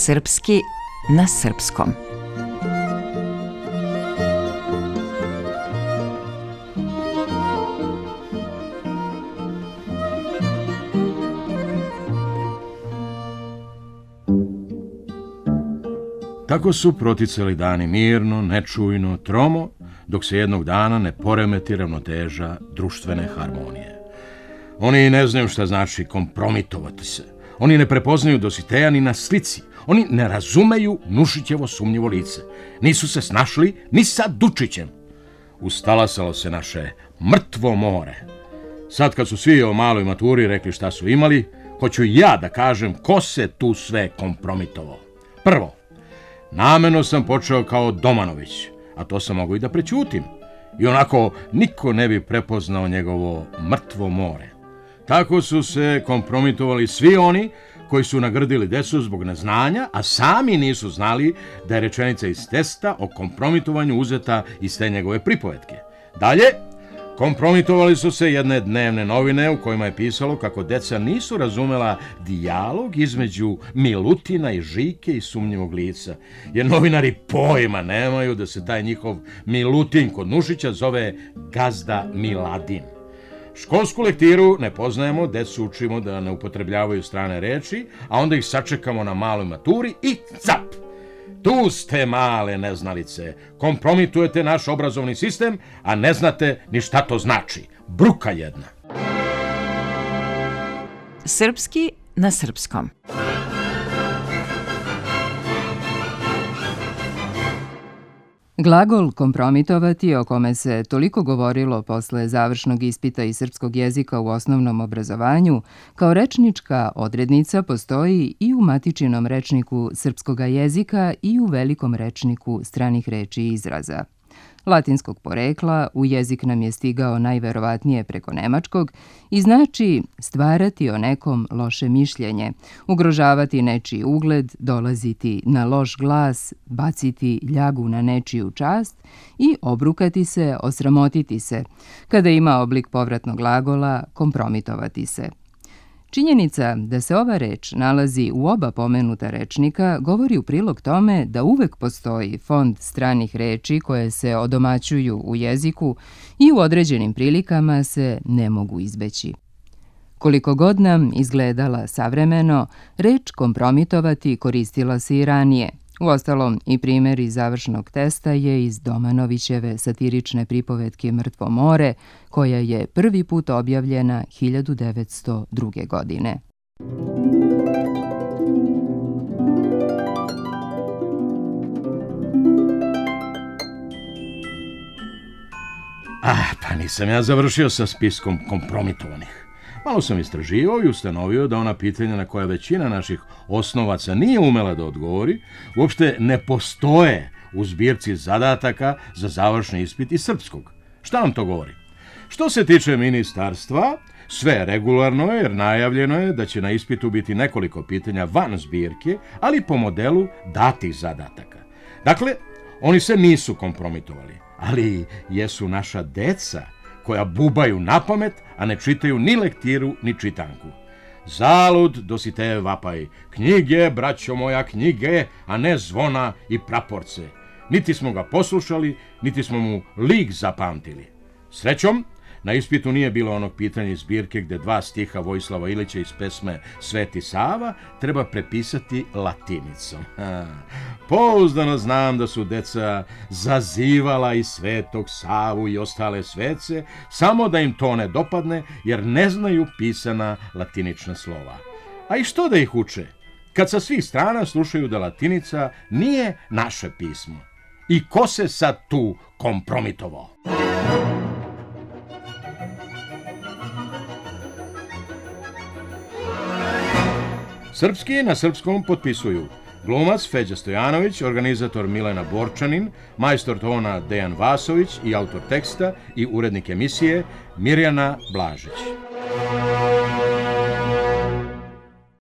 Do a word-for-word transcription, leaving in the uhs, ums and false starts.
Srpski na srpskom. Tako su proticali dani mirno, nečujno, tromo, dok se jednog dana ne poremeti ravnoteža društvene harmonije. Oni ne znaju šta znači kompromitovati se. Oni ne prepoznaju Dositeja ni na slici. Oni ne razumeju Nušićevo sumnjivo lice. Nisu se snašli ni sa Dučićem. Ustalasalo se naše mrtvo more. Sad kad su svi o maloj maturi rekli šta su imali, hoću ja da kažem ko se tu sve kompromitovao. Prvo, nameno sam počeo kao Domanović, a to sam mogu i da prećutim. I onako niko ne bi prepoznao njegovo mrtvo more. Tako su se kompromitovali svi oni koji su nagrdili decu zbog neznanja, a sami nisu znali da je rečenica iz testa o kompromitovanju uzeta iz te njegove pripovetke. Dalje, kompromitovali su se jedne dnevne novine u kojima je pisalo kako deca nisu razumela dijalog između Milutina i Žike i sumnjivog lica, jer novinari pojma nemaju da se taj njihov Milutin kod Nušića zove Gazda Miladin. Školsku lektiru ne poznajemo, decu učimo da ne upotrebljavaju strane reči, a onda ih sačekamo na maloj maturi i cap! Tu ste male neznalice, kompromitujete naš obrazovni sistem, a ne znate ni šta to znači. Bruka jedna. Srpski na srpskom. Glagol kompromitovati, o kome se toliko govorilo posle završnog ispita iz srpskog jezika u osnovnom obrazovanju, kao rečnička odrednica postoji i u matičinom rečniku srpskoga jezika i u velikom rečniku stranih reči i izraza. Latinskog porekla, u jezik nam je stigao najverovatnije preko nemačkog i znači stvarati o nekom loše mišljenje, ugrožavati nečiji ugled, dolaziti na loš glas, baciti ljagu na nečiju čast i obrukati se, osramotiti se, kada ima oblik povratnog glagola kompromitovati se. Činjenica da se ova reč nalazi u oba pomenuta rečnika govori u prilog tome da uvek postoji fond stranih reči koje se odomaćuju u jeziku i u određenim prilikama se ne mogu izbeći. Koliko god nam izgledala savremeno, reč kompromitovati koristila se i ranije. Uostalom, i primjer iz završnog testa je iz Domanovićeve satirične pripovetke Mrtvo more, koja je prvi put objavljena hiljadu devetsto druge. godine. Ah, pa nisam ja završio sa spiskom kompromitovanih. Malo sam istraživao i ustanovio da ona pitanja na koja većina naših osnovaca nije umela da odgovori, uopšte ne postoje u zbirci zadataka za završni ispit iz srpskog. Šta nam to govori? Što se tiče ministarstva, sve regularno je, jer najavljeno je da će na ispitu biti nekoliko pitanja van zbirke, ali po modelu datih zadataka. Dakle, oni se nisu kompromitovali, ali jesu naša deca koja bubaju na pamet, a ne čitaju ni lektiru, ni čitanku. Zalud Dositejev vapaj, knjige, braćo moja, knjige, a ne zvona i praporce. Niti smo ga poslušali, niti smo mu lik zapamtili. Srećom, na ispitu nije bilo onog pitanja iz zbirke gde dva stiha Vojislava Ilića iz pesme Sveti Sava treba prepisati latinicom. Ha. Pouzdano znam da su deca zazivala i Svetog Savu i ostale svece, samo da im to ne dopadne, jer ne znaju pisana latinična slova. A i što da ih uče, kad sa svih strana slušaju da latinica nije naše pismo? I ko se sad tu kompromitovao? Srpski na srpskom potpisuju glumac Feđa Stojanović, organizator Milena Borčanin, majstor tona Dejan Vasović i autor teksta i urednik emisije Mirjana Blažić.